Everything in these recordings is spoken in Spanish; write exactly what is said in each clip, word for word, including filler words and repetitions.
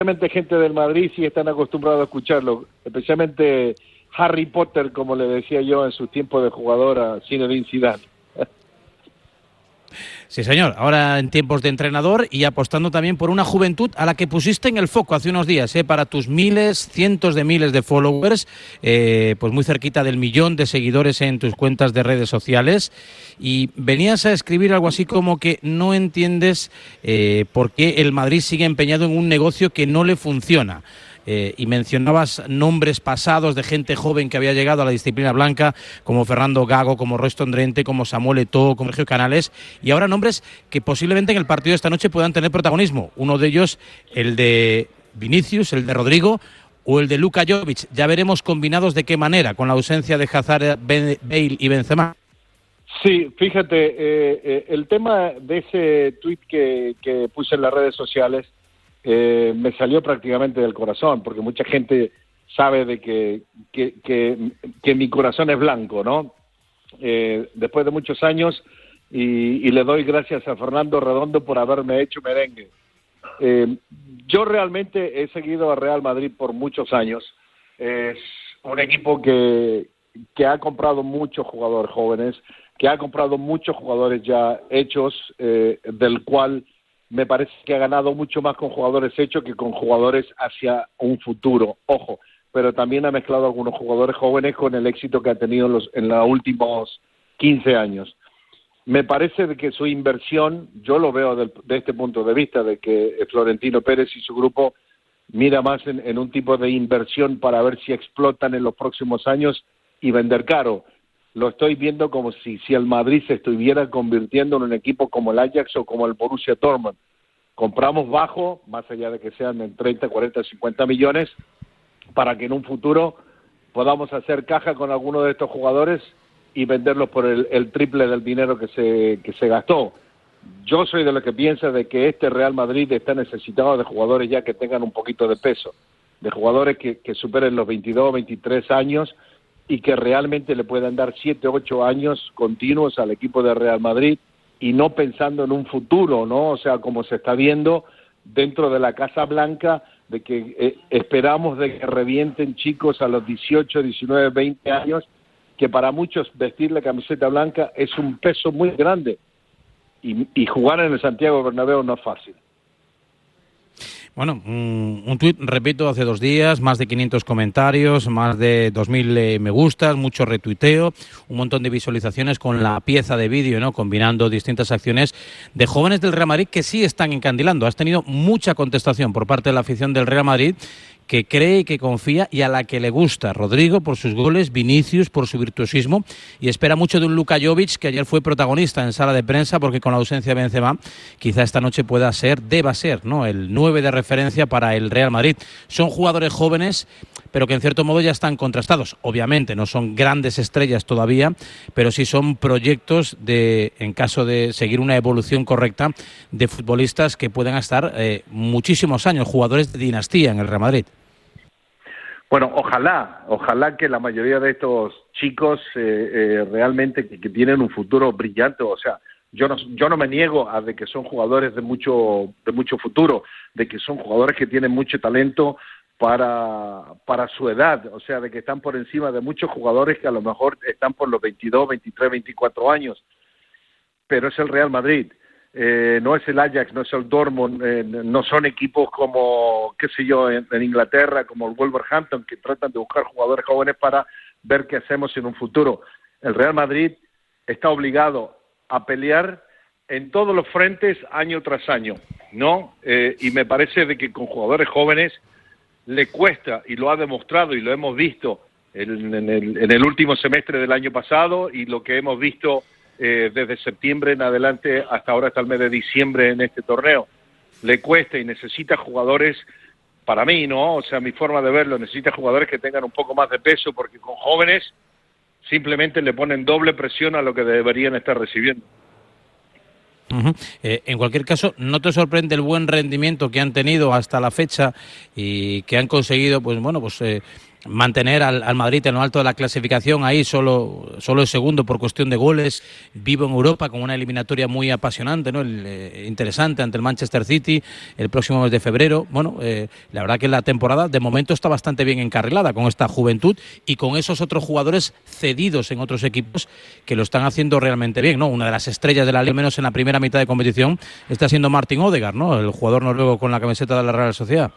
especialmente gente del Madrid sí están acostumbrados a escucharlo, especialmente Harry Potter, como le decía yo en su tiempo de jugador a Zinedine Zidane. Sí, señor. Ahora en tiempos de entrenador y apostando también por una juventud a la que pusiste en el foco hace unos días, ¿eh? Para tus miles, cientos de miles de followers, eh, pues muy cerquita del millón de seguidores en tus cuentas de redes sociales. Y venías a escribir algo así como que no entiendes eh, por qué el Madrid sigue empeñado en un negocio que no le funciona. Eh, y mencionabas nombres pasados de gente joven que había llegado a la disciplina blanca, como Fernando Gago, como Royston Drenthe, como Samuel Eto'o, como Sergio Canales, y ahora nombres que posiblemente en el partido de esta noche puedan tener protagonismo. Uno de ellos, el de Vinicius, el de Rodrigo o el de Luka Jovic. Ya veremos combinados de qué manera, con la ausencia de Hazard, Bale y Benzema. Sí, fíjate, eh, eh, el tema de ese tuit que, que puse en las redes sociales Eh, me salió prácticamente del corazón, porque mucha gente sabe de que, que, que, que mi corazón es blanco, ¿no? Eh, después de muchos años, y, y le doy gracias a Fernando Redondo por haberme hecho merengue. Eh, yo realmente he seguido a Real Madrid por muchos años. Es un equipo que, que ha comprado muchos jugadores jóvenes, que ha comprado muchos jugadores ya hechos, eh, del cual me parece que ha ganado mucho más con jugadores hechos que con jugadores hacia un futuro. Ojo, pero también ha mezclado algunos jugadores jóvenes con el éxito que ha tenido en los, en los últimos quince años. Me parece de que su inversión, yo lo veo del, de este punto de vista, de que Florentino Pérez y su grupo mira más en, en un tipo de inversión para ver si explotan en los próximos años y vender caro. Lo estoy viendo como si, si el Madrid se estuviera convirtiendo en un equipo como el Ajax o como el Borussia Dortmund. Compramos bajo, más allá de que sean en treinta, cuarenta, cincuenta millones, para que en un futuro podamos hacer caja con alguno de estos jugadores y venderlos por el, el triple del dinero que se, que se gastó. Yo soy de los que piensa de que este Real Madrid está necesitado de jugadores ya que tengan un poquito de peso, de jugadores que, que superen los veintidós, veintitrés años y que realmente le puedan dar siete, ocho años continuos al equipo de Real Madrid y no pensando en un futuro, ¿no? O sea, como se está viendo dentro de la Casa Blanca, de que eh, esperamos de que revienten chicos a los dieciocho, diecinueve, veinte años, que para muchos vestir la camiseta blanca es un peso muy grande y, y jugar en el Santiago Bernabéu no es fácil. Bueno, un, un tuit, repito, hace dos días, más de quinientos comentarios, más de dos mil eh, me gustas, mucho retuiteo, un montón de visualizaciones con la pieza de vídeo, ¿no? Combinando distintas acciones de jóvenes del Real Madrid que sí están encandilando. Has tenido mucha contestación por parte de la afición del Real Madrid, que cree y que confía y a la que le gusta Rodrigo por sus goles, Vinicius por su virtuosismo y espera mucho de un Luka Jovic que ayer fue protagonista en sala de prensa porque con la ausencia de Benzema quizá esta noche pueda ser, deba ser, ¿no? El nueve de referencia para el Real Madrid. Son jugadores jóvenes pero que en cierto modo ya están contrastados. Obviamente no son grandes estrellas todavía, pero sí son proyectos de, en caso de seguir una evolución correcta, de futbolistas que pueden estar eh, muchísimos años, jugadores de dinastía en el Real Madrid. Bueno, ojalá, ojalá que la mayoría de estos chicos eh, eh, realmente que, que tienen un futuro brillante, o sea, yo no, yo no me niego a de que son jugadores de mucho, de mucho futuro, de que son jugadores que tienen mucho talento para, para su edad, o sea, de que están por encima de muchos jugadores que a lo mejor están por los veintidós, veintitrés, veinticuatro años, pero es el Real Madrid. Eh, no es el Ajax, no es el Dortmund, eh, no son equipos como, qué sé yo, en, en Inglaterra, como el Wolverhampton, que tratan de buscar jugadores jóvenes para ver qué hacemos en un futuro. El Real Madrid está obligado a pelear en todos los frentes año tras año, ¿no? Eh, y me parece de que con jugadores jóvenes le cuesta, y lo ha demostrado, y lo hemos visto en, en, el, en el último semestre del año pasado, y lo que hemos visto Eh, desde septiembre en adelante hasta ahora, hasta el mes de diciembre en este torneo. Le cuesta y necesita jugadores, para mí, ¿no? O sea, mi forma de verlo, necesita jugadores que tengan un poco más de peso, porque con jóvenes simplemente le ponen doble presión a lo que deberían estar recibiendo. Uh-huh. Eh, en cualquier caso, ¿no te sorprende el buen rendimiento que han tenido hasta la fecha y que han conseguido, pues bueno, pues eh, mantener al, al Madrid en lo alto de la clasificación, ahí solo, solo es segundo por cuestión de goles, vivo en Europa con una eliminatoria muy apasionante, ¿no? El, eh, interesante ante el Manchester City el próximo mes de febrero. Bueno, eh, la verdad que la temporada de momento está bastante bien encarrilada con esta juventud y con esos otros jugadores cedidos en otros equipos que lo están haciendo realmente bien, ¿no? Una de las estrellas de la liga, menos en la primera mitad de competición, está siendo Martin Odegaard, ¿no? El jugador noruego con la camiseta de la Real Sociedad.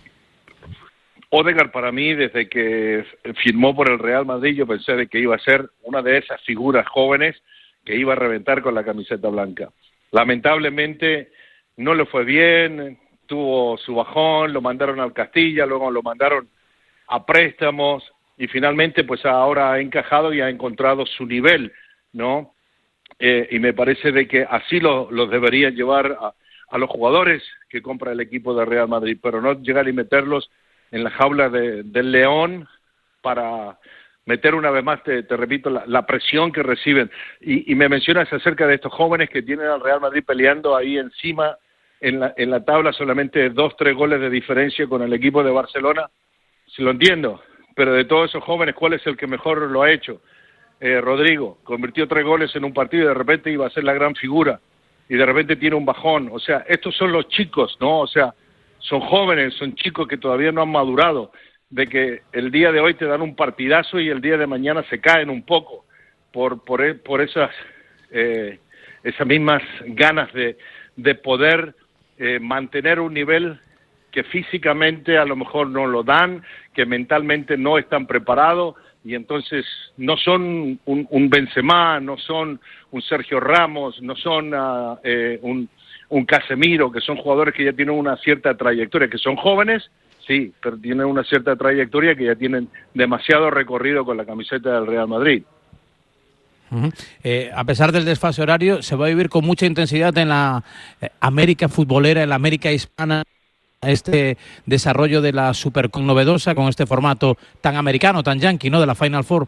Odegaard, para mí, desde que firmó por el Real Madrid, yo pensé de que iba a ser una de esas figuras jóvenes que iba a reventar con la camiseta blanca. Lamentablemente no le fue bien, tuvo su bajón, lo mandaron al Castilla, luego lo mandaron a préstamos y finalmente pues ahora ha encajado y ha encontrado su nivel, ¿no? Eh, y me parece de que así los lo deberían llevar a, a los jugadores que compra el equipo de Real Madrid, pero no llegar y meterlos en la jaula de, del león para meter una vez más, te, te repito, la, la presión que reciben. Y, y me mencionas acerca de estos jóvenes que tienen al Real Madrid peleando ahí encima en la, en la tabla, solamente dos, tres goles de diferencia con el equipo de Barcelona. Sí, lo entiendo, pero de todos esos jóvenes, ¿cuál es el que mejor lo ha hecho? Eh, Rodrigo, convirtió tres goles en un partido y de repente iba a ser la gran figura y de repente tiene un bajón. O sea, estos son los chicos, ¿no? O sea, son jóvenes, son chicos que todavía no han madurado, de que el día de hoy te dan un partidazo y el día de mañana se caen un poco por por, por esas eh, esas mismas ganas de, de poder eh, mantener un nivel que físicamente a lo mejor no lo dan, que mentalmente no están preparados y entonces no son un, un Benzema, no son un Sergio Ramos, no son uh, eh, un un Casemiro, que son jugadores que ya tienen una cierta trayectoria, que son jóvenes, sí, pero tienen una cierta trayectoria que ya tienen demasiado recorrido con la camiseta del Real Madrid. Uh-huh. Eh, a pesar del desfase horario, se va a vivir con mucha intensidad en la eh, América futbolera, en la América hispana, este desarrollo de la Supercon novedosa con este formato tan americano, tan yankee, ¿no?, de la Final Four.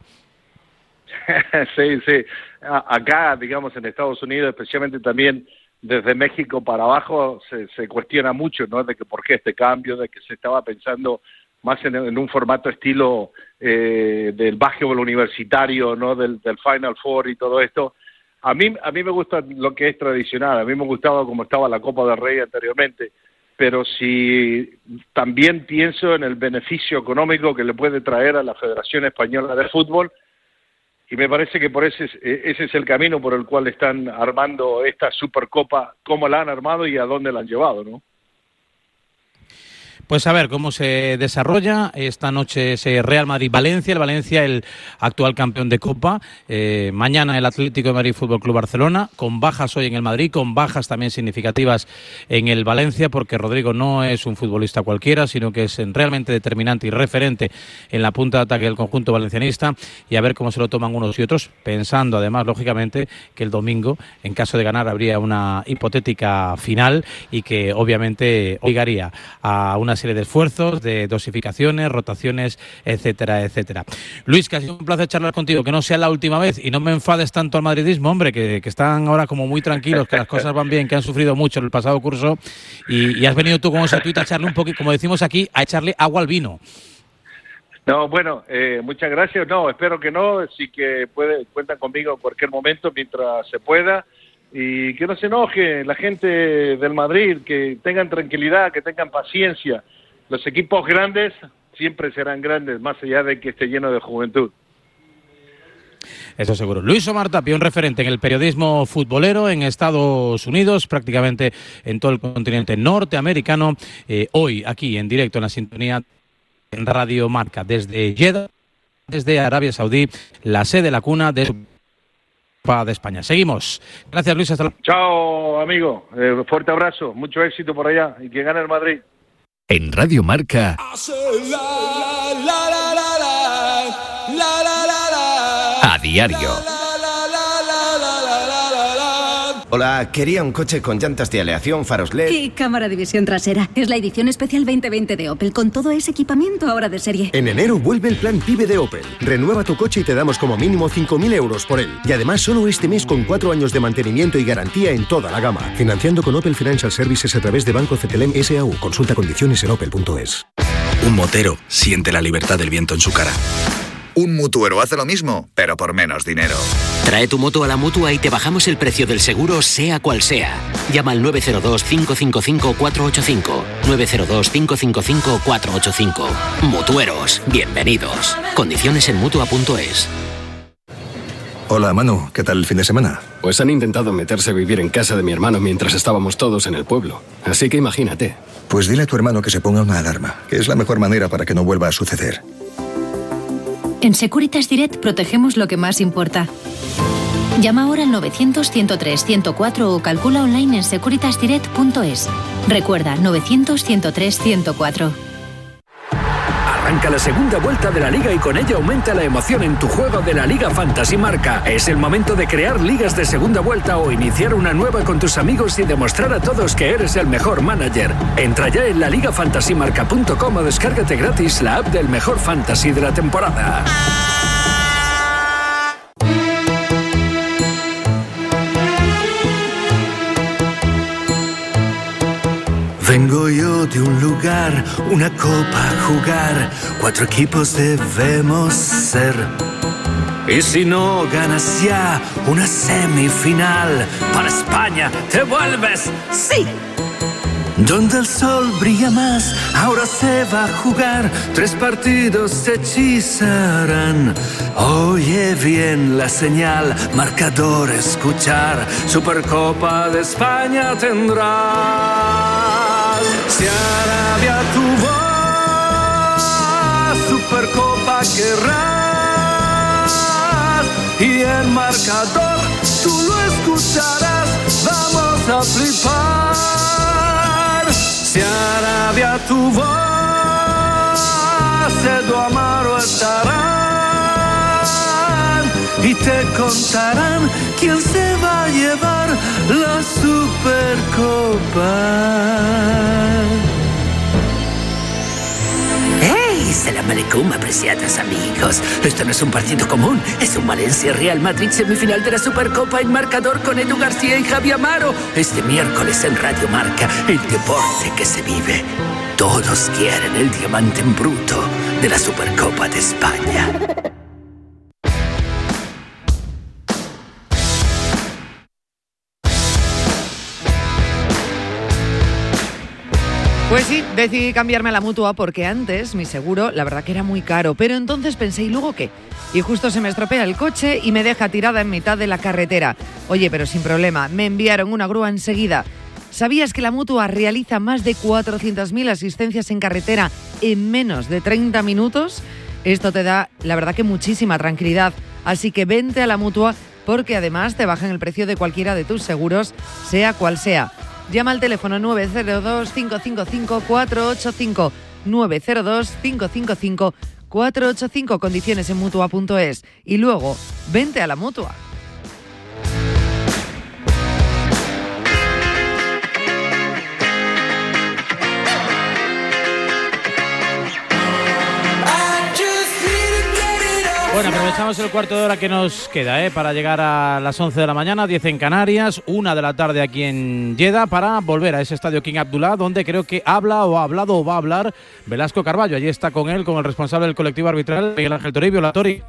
Sí, sí. Acá, digamos, en Estados Unidos, especialmente también desde México para abajo, se, se cuestiona mucho, ¿no?, de que por qué este cambio, de que se estaba pensando más en, en un formato estilo eh, del básquetbol universitario, ¿no?, del, del Final Four y todo esto. A mí, a mí me gusta lo que es tradicional, a mí me gustaba como estaba la Copa del Rey anteriormente, pero si también pienso en el beneficio económico que le puede traer a la Federación Española de Fútbol, y me parece que por ese, ese es el camino por el cual están armando esta Supercopa, cómo la han armado y a dónde la han llevado, ¿no? Pues a ver cómo se desarrolla. Esta noche es Real Madrid-Valencia, el Valencia el actual campeón de Copa. Eh, mañana el Atlético de Madrid Fútbol Club Barcelona, con bajas hoy en el Madrid, con bajas también significativas en el Valencia, porque Rodrigo no es un futbolista cualquiera, sino que es realmente determinante y referente en la punta de ataque del conjunto valencianista, y a ver cómo se lo toman unos y otros, pensando además, lógicamente, que el domingo, en caso de ganar, habría una hipotética final y que obviamente obligaría a una serie de esfuerzos, de dosificaciones, rotaciones, etcétera, etcétera. Luis, que ha sido un placer charlar contigo, que no sea la última vez y no me enfades tanto al madridismo, hombre, que, que están ahora como muy tranquilos, que las cosas van bien, que han sufrido mucho en el pasado curso y, y has venido tú con ese tuit a echarle un poquito, como decimos aquí, a echarle agua al vino. No, bueno, eh, muchas gracias. No, espero que no, sí que puede, cuentan conmigo en cualquier momento mientras se pueda. Y que no se enoje la gente del Madrid, que tengan tranquilidad, que tengan paciencia. Los equipos grandes siempre serán grandes, más allá de que esté lleno de juventud. Eso seguro. Luis Omar Tapia, un referente en el periodismo futbolero en Estados Unidos, prácticamente en todo el continente norteamericano. Eh, hoy, aquí en directo en la sintonía en Radio Marca, desde Jeddah, desde Arabia Saudí, la sede, la cuna de de España. Seguimos. Gracias, Luis. Hasta la... Chao, amigo. Eh, fuerte abrazo. Mucho éxito por allá. Y que gane el Madrid. En Radio Marca. A diario. Hola, quería un coche con llantas de aleación, faros L E D... Y cámara de visión trasera. Es la edición especial veinte veinte de Opel, con todo ese equipamiento ahora de serie. En enero vuelve el plan PIBE de Opel. Renueva tu coche y te damos como mínimo cinco mil euros por él. Y además solo este mes con cuatro años de mantenimiento y garantía en toda la gama. Financiando con Opel Financial Services a través de Banco C T L M S A U. Consulta condiciones en opel punto es. Un motero siente la libertad del viento en su cara. Un mutuero hace lo mismo, pero por menos dinero. Trae tu moto a la Mutua y te bajamos el precio del seguro, sea cual sea. Llama al nueve cero dos, cinco cinco cinco, cuatro ocho cinco. nueve cero dos, cinco cinco cinco, cuatro ocho cinco. Mutueros, bienvenidos. Condiciones en Mutua punto es. Hola, Manu. ¿Qué tal el fin de semana? Pues han intentado meterse a vivir en casa de mi hermano mientras estábamos todos en el pueblo. Así que imagínate. Pues dile a tu hermano que se ponga una alarma, que es la mejor manera para que no vuelva a suceder. En Securitas Direct protegemos lo que más importa. Llama ahora al novecientos, ciento tres, ciento cuatro o calcula online en securitas direct punto es. Recuerda, novecientos, ciento tres, ciento cuatro. Arranca la segunda vuelta de la Liga y con ella aumenta la emoción en tu juego de la Liga Fantasy Marca. Es el momento de crear ligas de segunda vuelta o iniciar una nueva con tus amigos y demostrar a todos que eres el mejor manager. Entra ya en la liga fantasy marca punto com o descárgate gratis la app del mejor fantasy de la temporada. Vengo yo de un lugar, una copa a jugar, cuatro equipos debemos ser. Y si no ganas ya una semifinal, para España te vuelves, sí. Donde el sol brilla más, ahora se va a jugar, tres partidos se hechizarán. Oye bien la señal, marcador escuchar, Supercopa de España tendrás. Si Arabia tu voz, Supercopa querrás, y en marcador tú lo escucharás, vamos a flipar. Si Arabia tu voz, Edu Amaro estarán, y te contarán quién se va a llevar la Supercopa. ¡Hey! Salam aleikum, apreciados amigos. Esto no es un partido común, es un Valencia-Real Madrid semifinal de la Supercopa en marcador con Edu García y Javi Amaro. Este miércoles en Radio Marca, el deporte que se vive. Todos quieren el diamante en bruto de la Supercopa de España. Pues sí, decidí cambiarme a la Mutua porque antes mi seguro, la verdad que era muy caro, pero entonces pensé, ¿y luego qué? Y justo se me estropea el coche y me deja tirada en mitad de la carretera. Oye, pero sin problema, me enviaron una grúa enseguida. ¿Sabías que la Mutua realiza más de cuatrocientas mil asistencias en carretera en menos de treinta minutos? Esto te da, la verdad que muchísima tranquilidad, así que vente a la Mutua porque además te bajan el precio de cualquiera de tus seguros, sea cual sea. Llama al teléfono nueve cero dos, cinco cinco cinco, cuatro ocho cinco, nueve cero dos, cinco cinco cinco, cuatro ocho cinco, condiciones en Mutua punto es y luego vente a la Mutua. Bueno, aprovechamos el cuarto de hora que nos queda ¿eh? para llegar a las once de la mañana, diez en Canarias, una de la tarde aquí en Jeddah, para volver a ese estadio King Abdullah, donde creo que habla o ha hablado o va a hablar Velasco Carballo. Allí está con él, con el responsable del colectivo arbitral, Miguel Ángel Toribio. La Tori.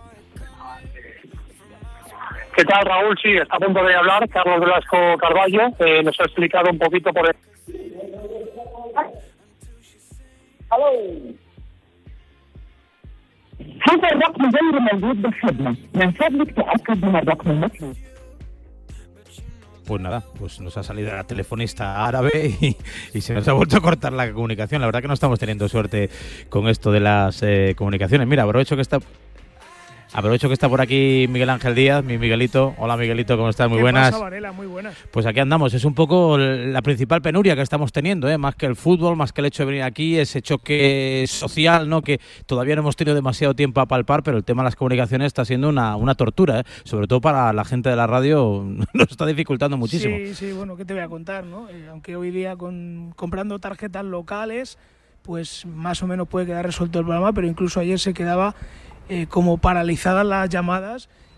¿Qué tal, Raúl? Sí, está a punto de hablar Carlos Velasco Carballo. Eh, nos ha explicado un poquito por el... هذا الرقم غير موجود بالخدمة، من فضلك تأكد من الرقم المطلوب. Pues nada, pues nos ha salido la telefonista árabe y, y se nos ha vuelto a cortar la comunicación. La verdad que no estamos teniendo suerte con esto de las eh, comunicaciones. Mira, aprovecho que está... Aprovecho que está por aquí Miguel Ángel Díaz, mi Miguelito. Hola Miguelito, ¿cómo estás? Muy ¿Qué buenas. pasa, Varela? Muy buenas. Pues aquí andamos, es un poco la principal penuria que estamos teniendo, ¿eh? Más que el fútbol, más que el hecho de venir aquí, ese choque social, ¿no? Que todavía no hemos tenido demasiado tiempo a palpar, pero el tema de las comunicaciones está siendo una, una tortura, ¿eh? Sobre todo para la gente de la radio, nos está dificultando muchísimo. Sí, sí, bueno, ¿qué te voy a contar, no? Eh, aunque hoy día con comprando tarjetas locales, pues más o menos puede quedar resuelto el programa, pero incluso ayer se quedaba... Eh, como paralizadas las llamadas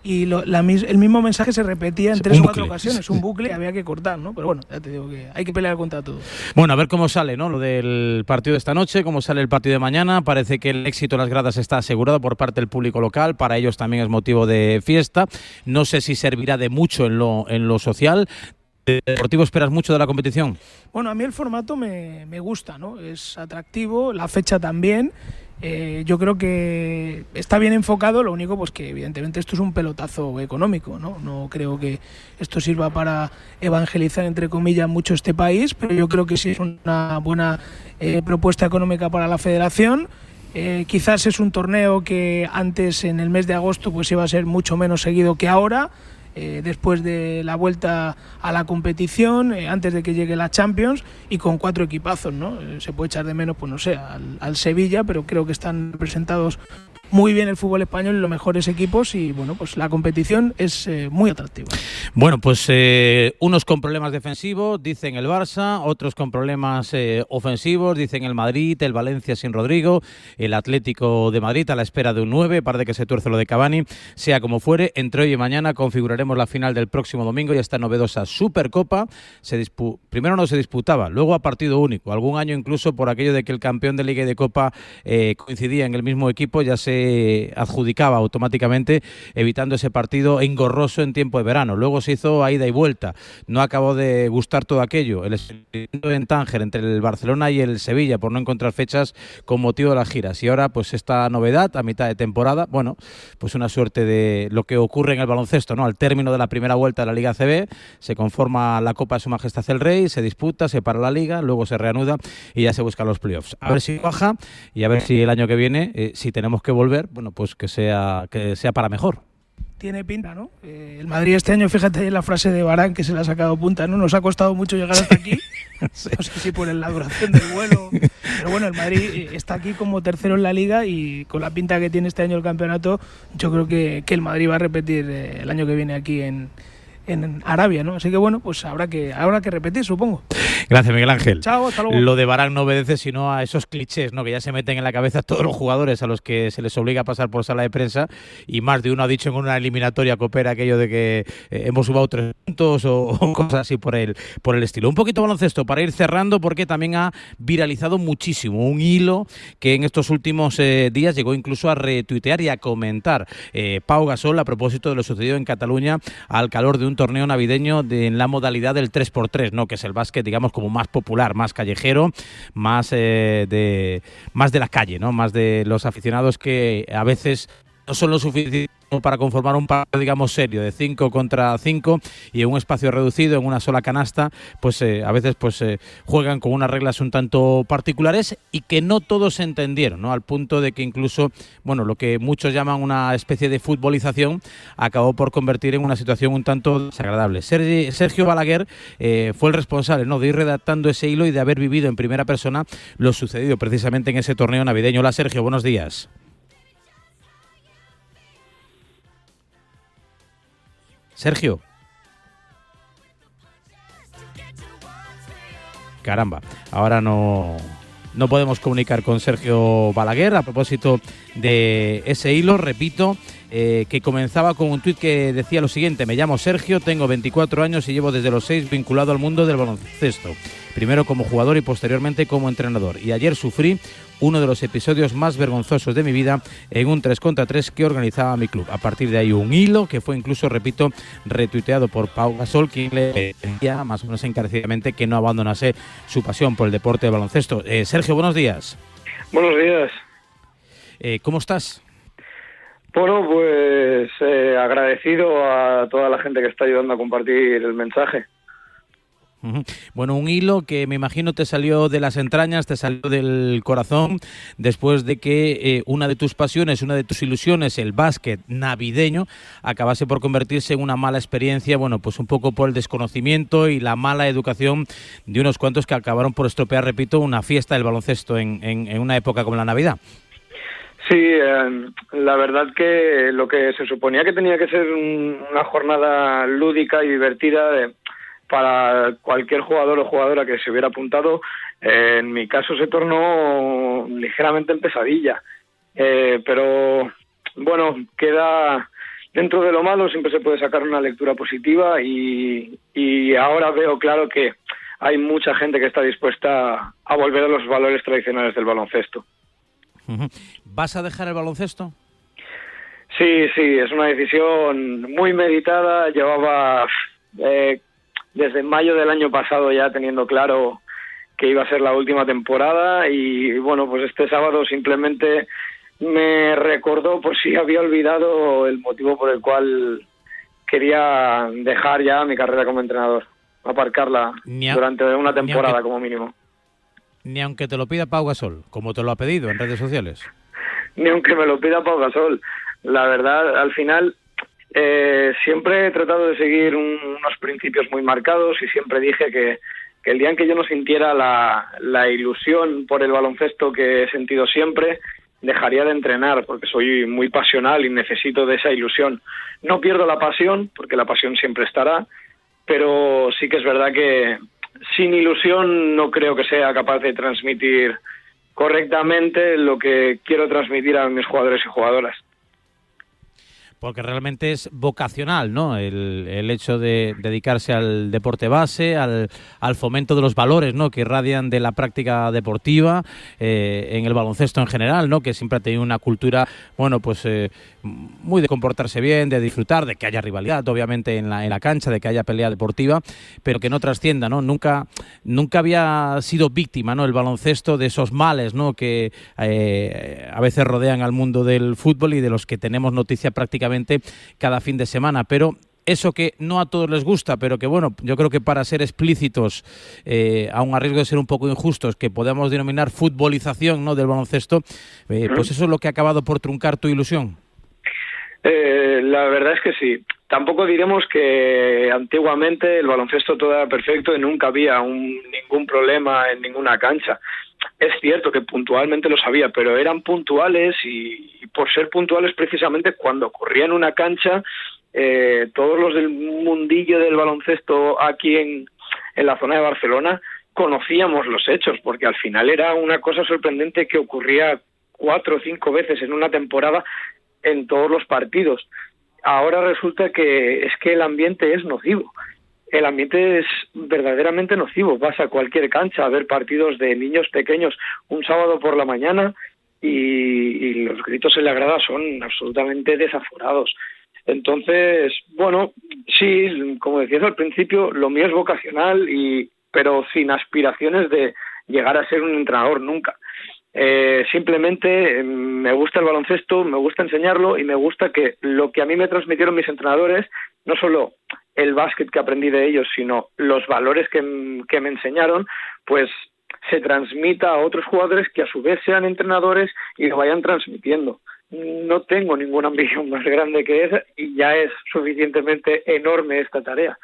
y lo, la, el mismo mensaje se repetía en tres un o cuatro bucle. ocasiones, un bucle que había que cortar, ¿no? Pero bueno, ya te digo que hay que pelear contra todo. Bueno, a ver cómo sale, ¿no? Lo del partido de esta noche, cómo sale el partido de mañana. Parece que el éxito en las gradas está asegurado por parte del público local. Para ellos también es motivo de fiesta. No sé si servirá de mucho en lo, en lo social. ¿De deportivo esperas mucho de la competición? Bueno, a mí el formato me, me gusta, ¿no? Es atractivo, la fecha también. Eh, yo creo que está bien enfocado, lo único pues que evidentemente esto es un pelotazo económico, ¿no? No creo que esto sirva para evangelizar, entre comillas, mucho este país, pero yo creo que sí es una buena eh, propuesta económica para la federación. Eh, quizás es un torneo que antes, en el mes de agosto, pues iba a ser mucho menos seguido que ahora. Eh, después de la vuelta a la competición, eh, antes de que llegue la Champions, y con cuatro equipazos, ¿no? Eh, se puede echar de menos, pues no sé, al, al Sevilla, pero creo que están representados muy bien el fútbol español y los mejores equipos, y bueno, pues la competición es eh, muy atractiva. Bueno, pues eh, unos con problemas defensivos, dicen el Barça, otros con problemas eh, ofensivos, dicen el Madrid, el Valencia sin Rodrigo, el Atlético de Madrid a la espera de un nueve, parece que se tuerce lo de Cavani. Sea como fuere, entre hoy y mañana configuraremos la final del próximo domingo y esta novedosa Supercopa. Se dispu- Primero no se disputaba, luego a partido único, algún año incluso por aquello de que el campeón de Liga y de Copa eh, coincidía en el mismo equipo, ya se adjudicaba automáticamente, evitando ese partido engorroso en tiempo de verano. Luego se hizo a ida y vuelta. No acabó de gustar todo aquello. El experimento en Tánger entre el Barcelona y el Sevilla por no encontrar fechas con motivo de las giras. Y ahora, pues esta novedad a mitad de temporada, bueno, pues una suerte de lo que ocurre en el baloncesto, ¿no? Al término de la primera vuelta de la Liga A C B, se conforma la Copa de Su Majestad el Rey, se disputa, se para la Liga, luego se reanuda y ya se buscan los playoffs. A ver si baja y a ver si el año que viene, eh, si tenemos que volver, bueno, pues que sea que sea para mejor. Tiene pinta, ¿no? Eh, el Madrid este año, fíjate en la frase de Varane que se le ha sacado punta, ¿no? Nos ha costado mucho llegar hasta aquí. Sí. No sé si por la duración del vuelo, pero bueno, el Madrid está aquí como tercero en la Liga y con la pinta que tiene este año el campeonato, yo creo que, que el Madrid va a repetir eh, el año que viene aquí en, en Arabia, ¿no? Así que bueno, pues habrá que habrá que repetir, supongo. Gracias, Miguel Ángel. Chao, hasta luego. Lo de Varane no obedece sino a esos clichés, ¿no? Que ya se meten en la cabeza todos los jugadores a los que se les obliga a pasar por sala de prensa, y más de uno ha dicho en una eliminatoria coopera aquello de que eh, hemos sumado tres puntos o, o cosas así por el, por el estilo. Un poquito baloncesto para ir cerrando, porque también ha viralizado muchísimo un hilo que en estos últimos eh, días llegó incluso a retuitear y a comentar eh, Pau Gasol a propósito de lo sucedido en Cataluña al calor de un torneo navideño de, en la modalidad del tres por tres, ¿no? Que es el básquet, digamos, como más popular, más callejero, más eh, de más de la calle, ¿no? Más de los aficionados que a veces no son lo suficiente para conformar un partido, digamos, serio, de cinco contra cinco y en un espacio reducido, en una sola canasta, pues eh, a veces pues eh, juegan con unas reglas un tanto particulares y que no todos entendieron, ¿no? Al punto de que incluso, bueno, lo que muchos llaman una especie de futbolización acabó por convertir en una situación un tanto desagradable. Sergi, Sergio Balaguer eh, fue el responsable, ¿no?, de ir redactando ese hilo y de haber vivido en primera persona lo sucedido precisamente en ese torneo navideño. Hola, Sergio, buenos días. Sergio. Caramba, ahora no, no podemos comunicar con Sergio Balaguer a propósito de ese hilo, repito, eh, que comenzaba con un tuit que decía lo siguiente: me llamo Sergio, tengo veinticuatro años y llevo desde los seis vinculado al mundo del baloncesto, primero como jugador y posteriormente como entrenador, y ayer sufrí uno de los episodios más vergonzosos de mi vida en un tres contra tres que organizaba mi club. A partir de ahí un hilo que fue incluso, repito, retuiteado por Pau Gasol, quien le pedía más o menos encarecidamente que no abandonase su pasión por el deporte de baloncesto. Eh, Sergio, buenos días. Buenos días. Eh, ¿Cómo estás? Bueno, pues eh, agradecido a toda la gente que está ayudando a compartir el mensaje. Bueno, un hilo que me imagino te salió de las entrañas, te salió del corazón, después de que eh, una de tus pasiones, una de tus ilusiones, el básquet navideño, acabase por convertirse en una mala experiencia, bueno, pues un poco por el desconocimiento y la mala educación de unos cuantos que acabaron por estropear, repito, una fiesta del baloncesto en, en, en una época como la Navidad. Sí, eh, la verdad que lo que se suponía que tenía que ser un, una jornada lúdica y divertida de... para cualquier jugador o jugadora que se hubiera apuntado, eh, en mi caso se tornó ligeramente en pesadilla. Eh, pero bueno, queda dentro de lo malo siempre se puede sacar una lectura positiva y, y ahora veo claro que hay mucha gente que está dispuesta a volver a los valores tradicionales del baloncesto. ¿Vas a dejar el baloncesto? Sí, sí, es una decisión muy meditada. Llevaba eh, desde mayo del año pasado ya teniendo claro que iba a ser la última temporada y bueno, pues este sábado simplemente me recordó por si había olvidado el motivo por el cual quería dejar ya mi carrera como entrenador, aparcarla a, durante una temporada aunque, como mínimo. Ni aunque te lo pida Pau Gasol, como te lo ha pedido en redes sociales. Ni aunque me lo pida Pau Gasol. La verdad, al final, eh, siempre he tratado de seguir un, unos principios muy marcados y siempre dije que, que el día en que yo no sintiera la, la ilusión por el baloncesto que he sentido siempre, dejaría de entrenar, porque soy muy pasional y necesito de esa ilusión. No pierdo la pasión, porque la pasión siempre estará, pero sí que es verdad que sin ilusión no creo que sea capaz de transmitir correctamente lo que quiero transmitir a mis jugadores y jugadoras. Porque realmente es vocacional, ¿no? El, el hecho de dedicarse al deporte base, al, al fomento de los valores, ¿no? Que irradian de la práctica deportiva, eh, en el baloncesto en general, ¿no? Que siempre ha tenido una cultura, bueno, pues eh, muy de comportarse bien, de disfrutar, de que haya rivalidad, obviamente, en la, en la cancha, de que haya pelea deportiva, pero que no trascienda, ¿no? Nunca, nunca había sido víctima, ¿no? El baloncesto de esos males, ¿no? Que eh, a veces rodean al mundo del fútbol y de los que tenemos noticia prácticamente cada fin de semana, pero eso que no a todos les gusta, pero que bueno, yo creo que para ser explícitos, eh, aun a riesgo de ser un poco injustos, que podemos denominar futbolización, ¿no? del baloncesto, eh, pues eso es lo que ha acabado por truncar tu ilusión. Eh, la verdad es que sí. Tampoco diremos que antiguamente el baloncesto todo era perfecto y nunca había un, ningún problema en ninguna cancha. Es cierto que puntualmente los había, pero eran puntuales y, y por ser puntuales precisamente cuando ocurría en una cancha, eh, todos los del mundillo del baloncesto aquí en, en la zona de Barcelona conocíamos los hechos, porque al final era una cosa sorprendente que ocurría cuatro o cinco veces en una temporada en todos los partidos. Ahora resulta que es que el ambiente es nocivo. El ambiente es verdaderamente nocivo. Vas a cualquier cancha a ver partidos de niños pequeños un sábado por la mañana y, y los gritos en la grada son absolutamente desaforados. Entonces, bueno, sí, como decías al principio, lo mío es vocacional, y pero sin aspiraciones de llegar a ser un entrenador nunca. Eh, simplemente eh, me gusta el baloncesto, me gusta enseñarlo y me gusta que lo que a mí me transmitieron mis entrenadores, no solo el básquet que aprendí de ellos, sino los valores que, que me enseñaron, pues se transmita a otros jugadores que a su vez sean entrenadores y lo vayan transmitiendo. No tengo ninguna ambición más grande que esa y ya es suficientemente enorme esta tarea.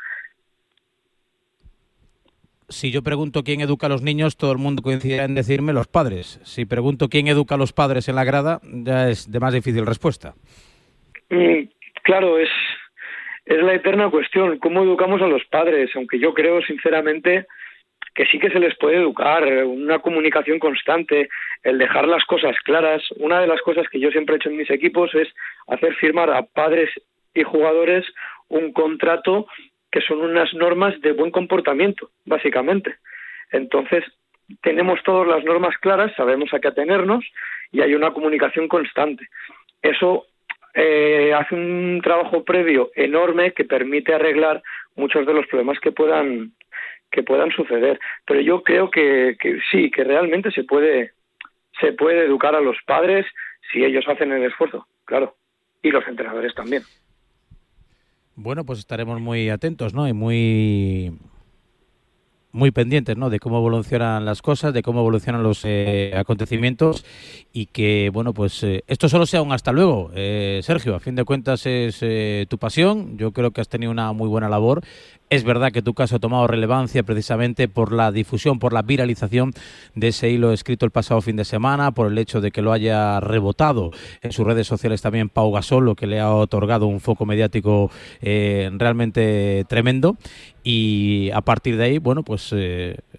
Si yo pregunto quién educa a los niños, todo el mundo coincide en decirme los padres. Si pregunto quién educa a los padres en la grada, ya es de más difícil respuesta. Mm, claro, es, es la eterna cuestión. ¿Cómo educamos a los padres? Aunque yo creo, sinceramente, que sí que se les puede educar. Una comunicación constante, el dejar las cosas claras. Una de las cosas que yo siempre he hecho en mis equipos es hacer firmar a padres y jugadores un contrato que son unas normas de buen comportamiento, básicamente. Entonces, tenemos todas las normas claras, sabemos a qué atenernos y hay una comunicación constante. Eso eh, hace un trabajo previo enorme que permite arreglar muchos de los problemas que puedan que puedan suceder. Pero yo creo que, que sí, que realmente se puede se puede educar a los padres si ellos hacen el esfuerzo, claro, y los entrenadores también. Bueno, pues estaremos muy atentos, ¿no? Y muy muy pendientes, ¿no? De cómo evolucionan las cosas, de cómo evolucionan los eh, acontecimientos y que, bueno, pues eh, esto solo sea un hasta luego. Eh, Sergio, a fin de cuentas es eh, tu pasión. Yo creo que has tenido una muy buena labor. Es verdad que tu caso ha tomado relevancia precisamente por la difusión, por la viralización de ese hilo escrito el pasado fin de semana, por el hecho de que lo haya rebotado en sus redes sociales también Pau Gasol, lo que le ha otorgado un foco mediático eh, realmente tremendo. Y a partir de ahí, bueno, pues eh,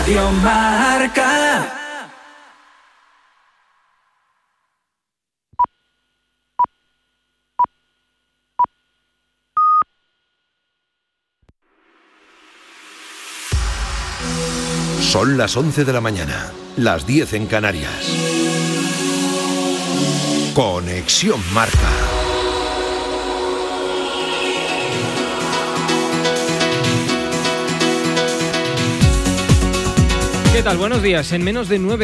Radio Marca. Son las once de la mañana, las diez en Canarias. Conexión Marca. ¿Qué tal? Buenos días. En menos de nueve